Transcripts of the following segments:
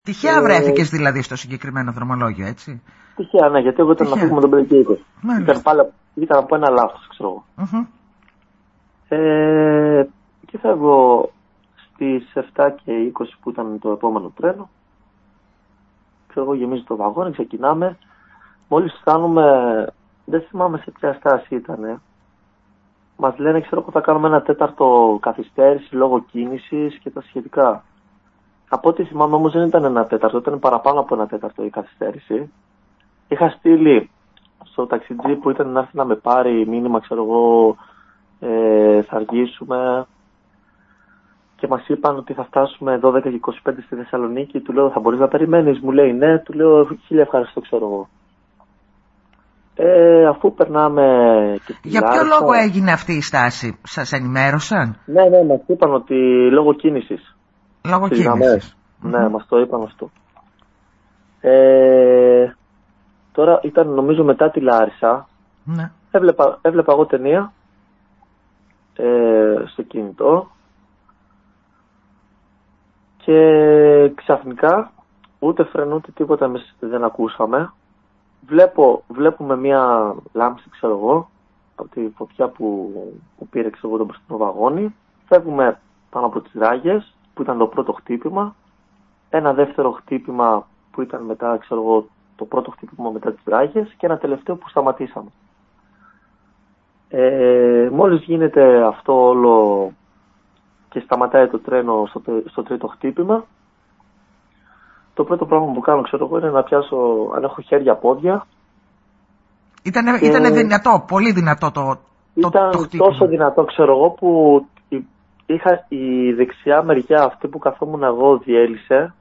Τυχαία βρέθηκες δηλαδή στο συγκεκριμένο δρομολόγιο, έτσι? Τυχαία, ναι, γιατί εγώ ήταν να φύγουμε τον Πεντακίνητο. Ήταν από ένα λάθος, ξέρω εγώ. Και φεύγω στις 7:20 που ήταν το επόμενο τρένο. Ξέρω εγώ, γεμίζει το βαγόνι, ξεκινάμε. Μόλις φτάνουμε, δεν θυμάμαι σε ποια στάση ήτανε. Μας λένε, ξέρω εγώ, θα κάνουμε 1/4 καθυστέρηση λόγω κίνησης και τα σχετικά. Από ό,τι θυμάμαι όμως δεν ήταν 1/4, ήταν παραπάνω από 1/4 η καθυστέρηση. Είχα στείλει στο ταξιτζή που ήταν να έρθει να με πάρει μήνυμα, ξέρω εγώ, θα αργήσουμε. Και μας είπαν ότι θα φτάσουμε 12:25 στη Θεσσαλονίκη. Του λέω, θα μπορείς να περιμένεις? Μου λέει ναι. Του λέω, χίλια ευχαριστώ, ξέρω εγώ. Αφού περνάμε και στη Για ποιο λόγο έγινε αυτή η στάση? Σας ενημέρωσαν? Ναι, μας είπαν ότι λόγω κίνησης. Λόγω κίνησης. Ναι, μας το είπαν αυτό. Τώρα ήταν νομίζω μετά τη Λάρισα. Ναι. Έβλεπα εγώ ταινία στο κινητό. Και ξαφνικά ούτε φρενού ούτε τίποτα εμείς δεν ακούσαμε. Βλέπουμε μία λάμψη, ξέρω εγώ, από τη φωτιά που πήρε, ξέρω εγώ, το μπροστινό βαγόνι. Φεύγουμε πάνω από τις ράγες που ήταν το πρώτο χτύπημα. Ένα δεύτερο χτύπημα που ήταν μετά, ξέρω εγώ, το πρώτο χτύπημα μετά τις ράγες. Και ένα τελευταίο που σταματήσαμε. Μόλις γίνεται αυτό όλο και σταματάει το τρένο στο τρίτο χτύπημα, το πρώτο πράγμα που κάνω, ξέρω εγώ, είναι να πιάσω αν έχω χέρια, πόδια. Ήτανε δυνατό, πολύ δυνατό το χτύπημα. Τόσο δυνατό, ξέρω εγώ, που είχα η δεξιά μεριά αυτή που καθόμουν εγώ διέλυσε.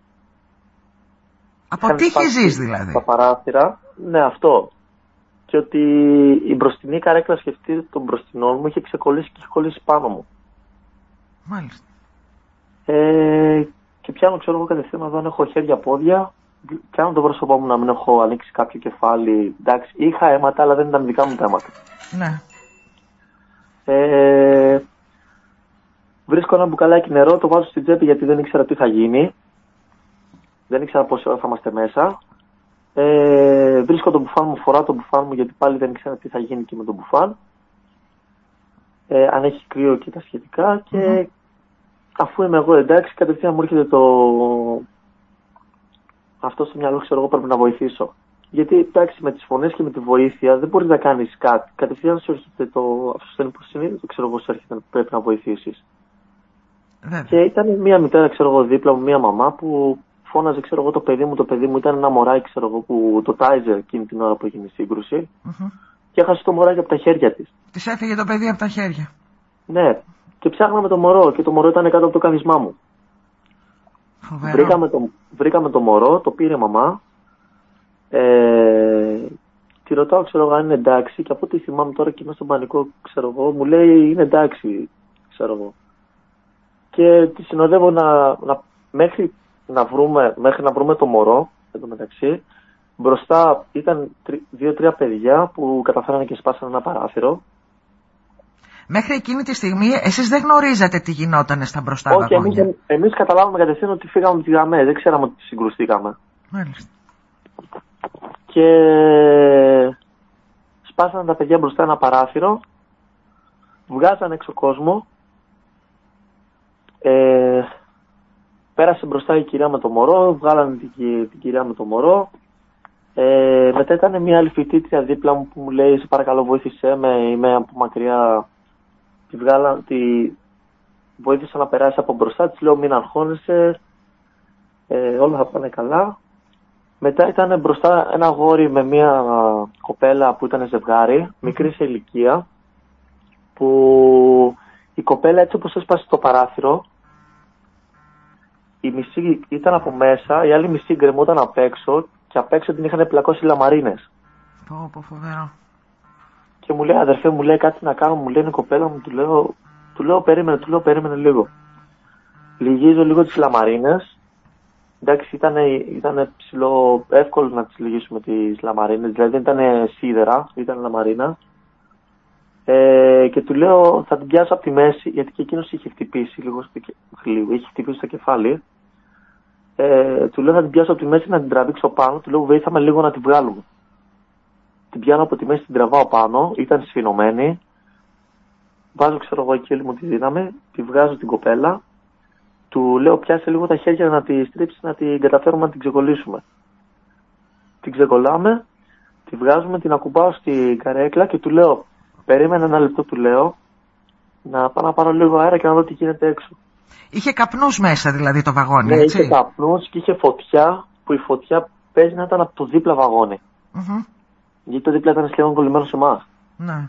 Από τι είχε ζεις δηλαδή? Τα παράθυρα, ναι, αυτό. Και ότι η μπροστινή καρέκλα, σκεφτείτε, των μπροστινών μου είχε ξεκολλήσει και είχε κολλήσει πάνω μου. Μάλιστα. Και πιάνω, ξέρω εγώ, κατευθείαν εδώ αν έχω χέρια, πόδια. Κάνω το πρόσωπό μου να μην έχω ανοίξει κάποιο κεφάλι. Εντάξει, είχα αίματα, αλλά δεν ήταν δικά μου τα αίματα. Ναι. Βρίσκω ένα μπουκαλάκι νερό, το βάζω στην τσέπη γιατί δεν ήξερα τι θα γίνει. Δεν ήξερα πόση ώρα θα είμαστε μέσα. Βρίσκω τον μπουφάν μου, φοράω τον μπουφάν μου γιατί πάλι δεν ήξερα τι θα γίνει και με τον μπουφάν. Αν έχει κρύο και τα σχετικά. Και αφού είμαι εγώ εντάξει, κατευθείαν μου έρχεται αυτό στο μυαλό, ξέρω εγώ, πρέπει να βοηθήσω. Γιατί εντάξει, με τις φωνές και με τη βοήθεια δεν μπορείς να κάνεις κάτι. Κατευθείαν σου έρχεται αυτό είναι υποσυνείδητο, ξέρω εγώ, σου έρχεται πρέπει να βοηθήσεις. Και ήταν μια μητέρα, ξέρω εγώ, δίπλα μου, μια μαμά που φώναζε, ξέρω εγώ, το παιδί μου ήταν ένα μωράκι, ξέρω εγώ, που το τάιζε εκείνη την ώρα που έγινε η σύγκρουση. Και έχασε το μωράκι από τα χέρια της. Της έφυγε το παιδί από τα χέρια. Ναι. Και ψάχναμε το μωρό και το μωρό ήταν κάτω από το κάθισμά μου. Βρήκαμε το μωρό, το πήρε μαμά. Τη ρωτάω, ξέρω εγώ, αν είναι εντάξει. Και από ό,τι θυμάμαι τώρα και είμαι στον πανικό, ξέρω εγώ, μου λέει είναι εντάξει, ξέρω εγώ. Και τη συνοδεύω μέχρι να βρούμε το μωρό, εν τω μεταξύ. Μπροστά ήταν 2-3 παιδιά που καταφέρανε και σπάσανε ένα παράθυρο. Μέχρι εκείνη τη στιγμή εσείς δεν γνωρίζατε τι γινόταν στα μπροστά βαγόνια? Όχι, εμείς καταλάβαμε κατευθείαν ότι φύγαμε από τη γραμμή, δεν ξέραμε ότι συγκρουστήκαμε. Μάλιστα. Και σπάσανε τα παιδιά μπροστά ένα παράθυρο, βγάζανε έξω κόσμο, πέρασε μπροστά η κυρία με το μωρό, βγάλανε την κυρία με το μωρό. Μετά ήταν μια άλλη φοιτήτρια δίπλα μου που μου λέει σε παρακαλώ βοήθησέ με, είμαι από μακριά. Τη βοήθησα να περάσει από μπροστά, της λέω μην αγχώνεσαι, όλα θα πάνε καλά. Μετά ήταν μπροστά ένα αγόρι με μια κοπέλα που ήταν ζευγάρι, μικρή σε ηλικία, που η κοπέλα έτσι όπως έσπασε το παράθυρο, η μισή ήταν από μέσα, η άλλη μισή γκρεμόταν απ' έξω και απ' έξω την είχαν πλακώσει λαμαρίνες. Πω, φοβερό. Και μου λέει αδερφέ, μου λέει κάτι να κάνω, μου λέει η κοπέλα μου, του λέω περίμενε λίγο. Λυγίζω λίγο τις λαμαρίνες. Εντάξει, ήταν ψηλό, εύκολο να τις λυγίσουμε τις λαμαρίνες, δηλαδή δεν ήταν σίδερα, ήταν λαμαρίνα. Και του λέω θα την πιάσω από τη μέση, γιατί και εκείνος είχε χτυπήσει λίγο, είχε χτυπήσει στο κεφάλι. Του λέω να την πιάσω από τη μέση να την τραβήξω πάνω. Του λέω βοήθαμε λίγο να την βγάλουμε. Την πιάνω από τη μέση, την τραβάω πάνω. Ήταν σφινωμένη. Βάζω, ξέρω εγώ, εκεί όλη μου τη δύναμη. Τη βγάζω την κοπέλα. Του λέω πιάσε λίγο τα χέρια να τη στρίψει, να την καταφέρουμε να την ξεκολλήσουμε. Την ξεκολλάμε. Τη βγάζουμε, την ακουμπάω στην καρέκλα και του λέω περίμενε ένα λεπτό, του λέω να πάω να πάρω λίγο αέρα και να δω τι γίνεται έξω. Είχε καπνούς μέσα δηλαδή το βαγόνι, ναι, έτσι? Είχε καπνούς και είχε φωτιά, που η φωτιά παίζει να ήταν από το δίπλα βαγόνι. Mm-hmm. Γιατί το δίπλα ήταν σχεδόν κολλημένο σε εμάς. Ναι.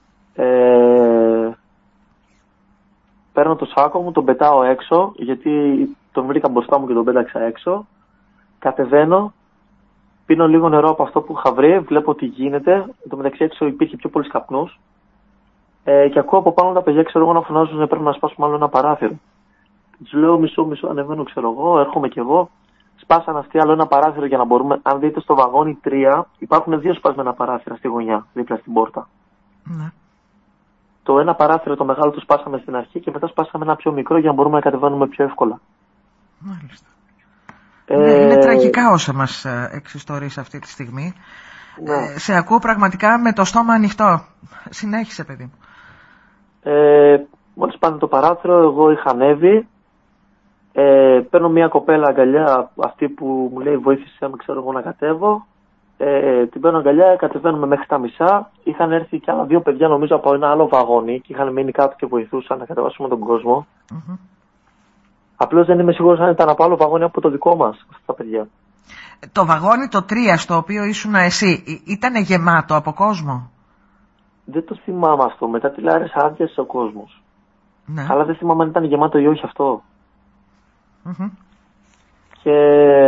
Παίρνω το σάκο μου, τον πετάω έξω, γιατί τον βρήκα μπροστά μου και τον πέταξα έξω. Κατεβαίνω, πίνω λίγο νερό από αυτό που είχα βρει, βλέπω τι γίνεται. Εν τω μεταξύ έξω υπήρχε πιο πολλοί καπνούς. Και ακούω από πάνω τα παιδιά, ξέρω εγώ, να φωνάζουν πρέπει να σπάσουμε άλλο ένα παράθυρο. Τους λέω μισό, ανεβαίνω, ξέρω εγώ, έρχομαι κι εγώ. Σπάσαν αυτοί άλλο ένα παράθυρο για να μπορούμε. Αν δείτε στο βαγόνι 3, υπάρχουν 2 σπασμένα παράθυρα στη γωνιά, δίπλα στην πόρτα. Ναι. Το ένα παράθυρο, το μεγάλο, το σπάσαμε στην αρχή και μετά σπάσαμε ένα πιο μικρό για να μπορούμε να κατεβαίνουμε πιο εύκολα. Μάλιστα. Είναι τραγικά όσα μας εξιστορείς αυτή τη στιγμή. Ναι. Σε ακούω πραγματικά με το στόμα ανοιχτό. Συνέχισε, παιδί μου. Μόλις πάνε το παράθυρο, εγώ είχα ανέβει. Παίρνω μια κοπέλα αγκαλιά, αυτή που μου λέει βοήθησε με, ξέρω εγώ, να κατέβω. Την παίρνω αγκαλιά, κατεβαίνουμε μέχρι τα μισά. Είχαν έρθει και άλλα 2 παιδιά, νομίζω, από ένα άλλο βαγόνι και είχαν μείνει κάτω και βοηθούσαν να κατεβάσουμε τον κόσμο. Mm-hmm. Απλώς δεν είμαι σίγουρος αν ήταν από άλλο βαγόνι από το δικό μας αυτά τα παιδιά. Το βαγόνι το 3 στο οποίο ήσουν εσύ ήταν γεμάτο από κόσμο? Δεν το θυμάμαι αυτό. Μετά τη Λάρες άδειασε ο κόσμος. Ναι. Αλλά δεν θυμάμαι αν ήταν γεμάτο ή όχι αυτό. Mm-hmm. Και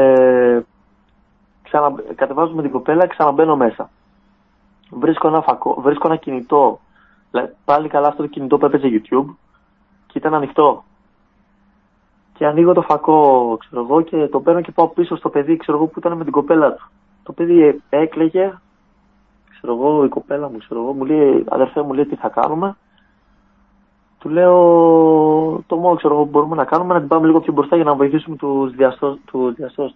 κατεβάζουμε την κοπέλα, ξαναμπαίνω μέσα. Βρίσκω ένα κινητό. Πάλι καλά, αυτό το κινητό που έπαιζε YouTube και ήταν ανοιχτό. Και ανοίγω το φακό, ξέρω εγώ, και το παίρνω και πάω πίσω στο παιδί, ξέρω εγώ, που ήταν με την κοπέλα του. Το παιδί έκλαιγε, ξέρω εγώ, η κοπέλα μου, ξέρω εγώ, μου λέει, αδερφέ μου, λέει, τι θα κάνουμε. Του λέω, το μόνο, ξέρω εγώ, που μπορούμε να κάνουμε, να την πάμε λίγο πιο μπροστά για να βοηθήσουμε τους διασώστες.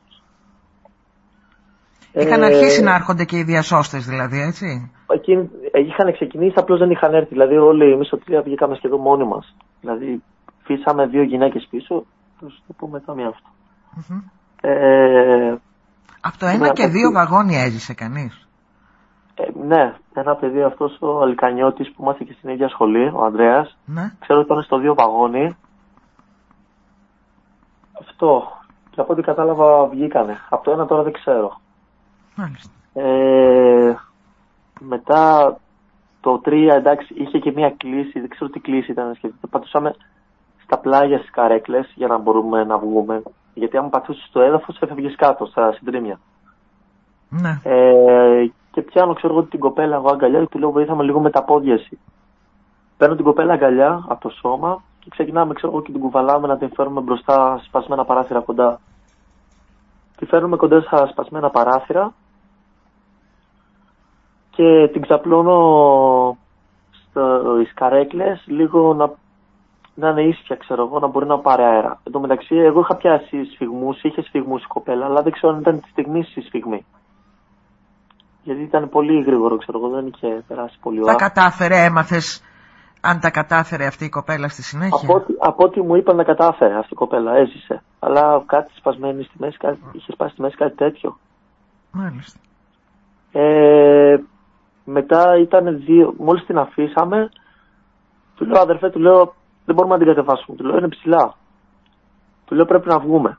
Είχαν αρχίσει να έρχονται και οι διασώστες, δηλαδή, έτσι? Είχαν ξεκινήσει, απλώς δεν είχαν έρθει. Δηλαδή, όλοι εμείς ο 3 βγήκαμε σχεδόν μόνοι μας. Δηλαδή, φύσαμε 2 γυναίκες πίσω. Θα σου το πω μετά μία αυτό. Mm-hmm. Από το 1 και 2 βαγόνια έζησε κανείς? Ναι, ένα παιδί, αυτός ο Αλικανιώτης που μάθηκε στην ίδια σχολή, ο Ανδρέας. Ναι. Ξέρω ότι ήταν στο 2 βαγόνι. Αυτό. Και από ό,τι κατάλαβα βγήκανε. Από το 1 τώρα δεν ξέρω. Μάλιστα. Μετά το 3, εντάξει, είχε και μία κλίση, δεν ξέρω τι κλίση ήταν. Πατούσαμε στα πλάγια στις καρέκλες για να μπορούμε να βγούμε. Γιατί αν πατούσες στο έδαφος έφευγες κάτω στα συντρίμια. Ναι. Και πιάνω, ξέρω εγώ, την κοπέλα εγώ αγκαλιά και του λέω βοήθαμε λίγο με τα πόδια εσύ. Παίρνω την κοπέλα αγκαλιά από το σώμα και ξεκινάμε, ξέρω εγώ, και την κουβαλάμε να την φέρουμε μπροστά στα σπασμένα παράθυρα κοντά. Τη φέρνουμε κοντά στα σπασμένα παράθυρα και την ξαπλώνω στις καρέκλες λίγο να είναι ίσια, ξέρω εγώ, να μπορεί να πάρει αέρα. Εν τω μεταξύ, εγώ είχα πιάσει σφυγμούς, είχε σφυγμούς η κοπέλα, αλλά δεν ξέρω αν ήταν τη στιγμή η σφυγμή. Γιατί ήταν πολύ γρήγορο, ξέρω εγώ, δεν είχε περάσει πολύ ώρα. Τα κατάφερε, έμαθες αν τα κατάφερε αυτή η κοπέλα στη συνέχεια? Από ό,τι μου είπαν, να κατάφερε αυτή η κοπέλα, έζησε. Αλλά κάτι σπασμένη στη μέση, είχε σπάσει στη μέση κάτι τέτοιο. Μάλιστα. Μετά ήταν 2, μόλις την αφήσαμε, του λέω αδερφέ, του λέω δεν μπορούμε να την κατεβάσουμε, του λέω είναι ψηλά. Του λέω πρέπει να βγούμε.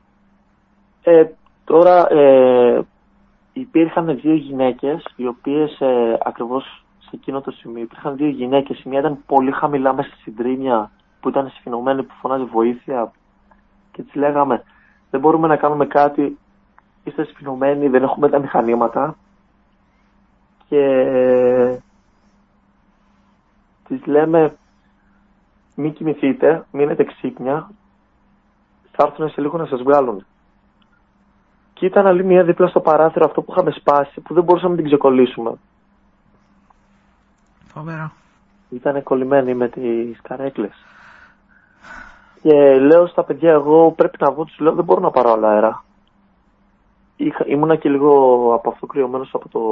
Τώρα υπήρχαν 2 γυναίκες, οι οποίες ακριβώς σε εκείνο το σημείο υπήρχαν 2 γυναίκες. Η μία ήταν πολύ χαμηλά μέσα στην τρίμια που ήταν σφινωμένη, που φωνάζει βοήθεια. Και τις λέγαμε δεν μπορούμε να κάνουμε κάτι, είστε σφινωμένοι, δεν έχουμε τα μηχανήματα. Και τις λέμε μην κοιμηθείτε, μείνετε ξύπνια, θα έρθουν σε λίγο να σας βγάλουν. Και ήταν άλλη μία δίπλα στο παράθυρο αυτό που είχαμε σπάσει, που δεν μπορούσαμε να την ξεκολλήσουμε. Φοβερό. Ήταν κολλημένη με τις καρέκλες. Και λέω στα παιδιά, εγώ πρέπει να βγω, τους λέω, δεν μπορώ να πάρω άλλο αέρα. Ήμουνα και λίγο από αυτό κρυωμένος από το...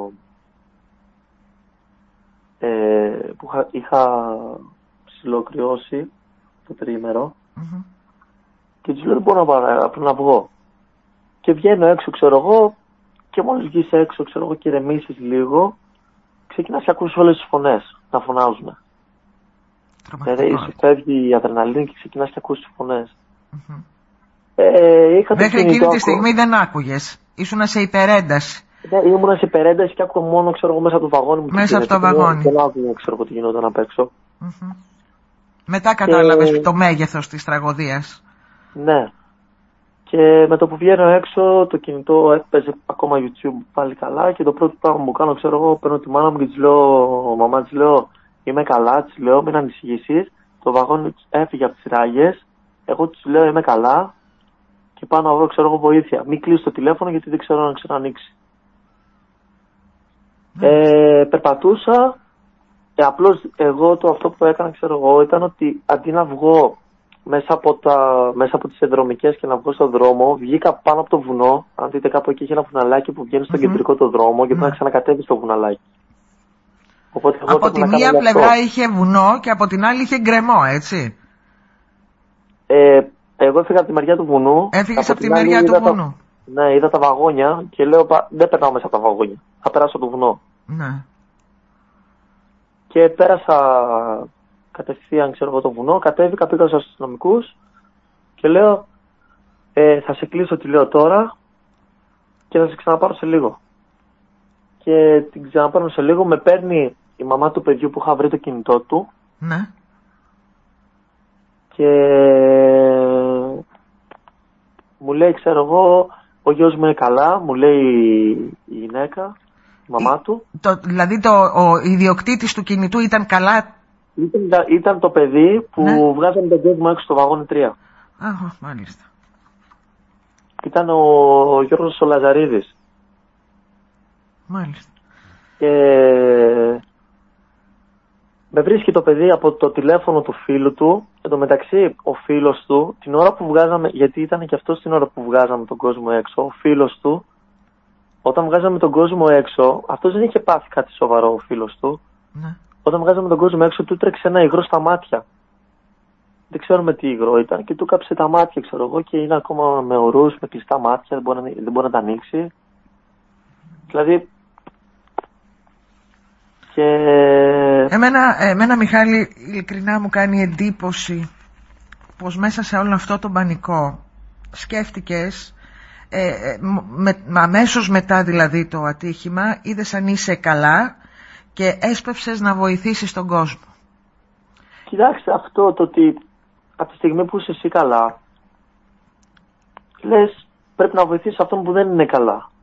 που είχα ψιλοκρυώσει το τριήμερο. Mm-hmm. Και τους λέω, δεν μπορώ να πάρω αέρα, πρέπει να βγω. Και βγαίνω έξω, ξέρω εγώ, και μόλις βγεις έξω, ξέρω εγώ, και ηρεμήσεις λίγο, ξεκινάς και ακούς όλες τις φωνές να φωνάζουν. Δηλαδή σου φεύγει η αδρεναλίνη και ξεκινάς και ακούς τις φωνές. Mm-hmm. Μέχρι εκείνη τη στιγμή δεν άκουγες. Ήσουνα σε υπερένταση. Ναι, ήμουνα σε υπερένταση και άκουγα μόνο, ξέρω εγώ, μέσα από το βαγόνι μου. Μέσα από το βαγόνι. Δεν άκουγα, ξέρω εγώ, τι γινόταν απ' έξω. Mm-hmm. Μετά κατάλαβες το μέγεθος της τραγωδίας. Ναι. Και με το που βγαίνω έξω, το κινητό έπαιζε ακόμα YouTube πάλι καλά. Και το πρώτο πράγμα που κάνω, ξέρω εγώ, παίρνω τη μάνα μου και της λέω, μαμά, της λέω, είμαι καλά, της λέω, μην ανησυχήσεις. Το βαγόνι έφυγε από τις ράγες. Εγώ της λέω, είμαι καλά. Και πάω να βρω, ξέρω εγώ, βοήθεια. Μην κλείσει το τηλέφωνο γιατί δεν ξέρω αν ξανανοίξει. Περπατούσα. Απλώς εγώ αυτό που έκανα, ξέρω εγώ, ήταν ότι αντί να βγω μέσα από τις ενδρομικές και να βγω στον δρόμο, βγήκα πάνω από το βουνό. Αν δείτε κάπου εκεί είχε ένα βουναλάκι που βγαίνει στον κεντρικό το δρόμο και πρέπει να ξανακατέβει στο βουναλάκι. Οπότε, από τη μία πλευρά είχε βουνό και από την άλλη είχε γκρεμό, έτσι. Εγώ έφυγα από τη μεριά του βουνού. Έφυγες από τη μεριά του βουνού. Ναι, είδα τα βαγόνια και λέω δεν περνάω μέσα από τα βαγόνια. Θα περάσω το βουνό. Ναι. Και πέρασα κατευθείαν, ξέρω εγώ, το βουνό. Κατέβηκα, πήγα στους αστυνομικούς και λέω θα σε κλείσω, τη λέω τώρα και θα σε ξαναπάρω σε λίγο. Και την ξαναπάρω σε λίγο. Με παίρνει η μαμά του παιδιού που είχα βρει το κινητό του. Ναι. Και μου λέει, ξέρω εγώ, ο γιος μου είναι καλά, μου λέει η γυναίκα, η μαμά του. Δηλαδή ο ιδιοκτήτης του κινητού ήταν καλά. Ήταν το παιδί που βγάζανε τον κόσμο έξω στο βαγόνι 3. Αχ, μάλιστα. Ήταν ο Γιώργος ο Λαζαρίδης. Μάλιστα. Και με βρίσκει το παιδί από το τηλέφωνο του φίλου του. Εν τω μεταξύ, ο φίλος του, την ώρα που βγάζαμε, γιατί ήταν και αυτός την ώρα που βγάζαμε τον κόσμο έξω, ο φίλος του, όταν βγάζαμε τον κόσμο έξω, αυτός δεν είχε πάθει κάτι σοβαρό, ο φίλος του. Ναι. Όταν βγάζαμε τον κόσμο έξω, του τρέξε ένα υγρό στα μάτια. Δεν ξέρουμε τι υγρό ήταν και του κάψε τα μάτια, ξέρω εγώ, και είναι ακόμα με ορούς, με κλειστά μάτια, δεν μπορεί να τα ανοίξει. Δηλαδή. Και... Εμένα, Μιχάλη, ειλικρινά μου κάνει εντύπωση πως μέσα σε όλο αυτό το πανικό σκέφτηκες αμέσως μετά δηλαδή το ατύχημα, είδες αν είσαι καλά και έσπευσες να βοηθήσεις τον κόσμο. Κοιτάξτε, αυτό το ότι από τη στιγμή που είσαι εσύ καλά, λες πρέπει να βοηθήσεις αυτόν που δεν είναι καλά.